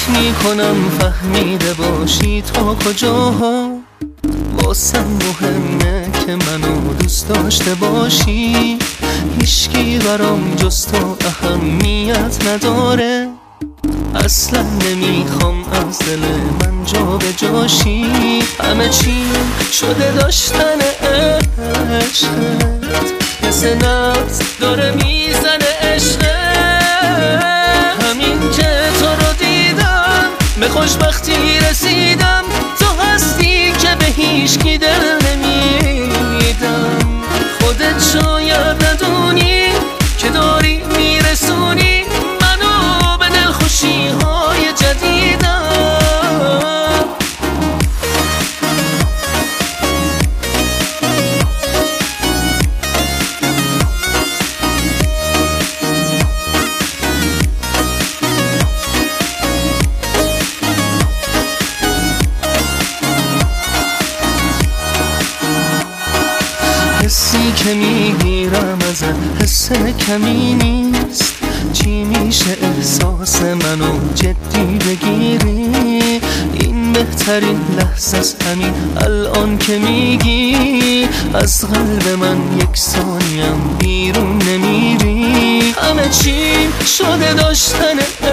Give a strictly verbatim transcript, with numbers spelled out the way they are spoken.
میکنم فهمیده باشی تا کجاها واسم مهمه که منو دوست داشته باشی. هیچکی برام جز تو اهمیت نداره، اصلا نمیخوام از دل من جا به جاشی. همه چی شده داشتن عشقت، مثل نبض داره میزنه عشقت. همین که تو رو دیدم به خوشبختی رسیدم، تو هستی که به هیچکی دل نمیدم. خودت شاید ندونی که داری میرسونی منو به دلخوشی های جدیدم. حسی که میگیرم ازت حس کمی نیست، چی میشه احساس منو جدی بگیری؟ این بهترین لحظه است همین الان که میگی از قلب من یک ثانیم بیرون نمیری. همه چی شده داشتن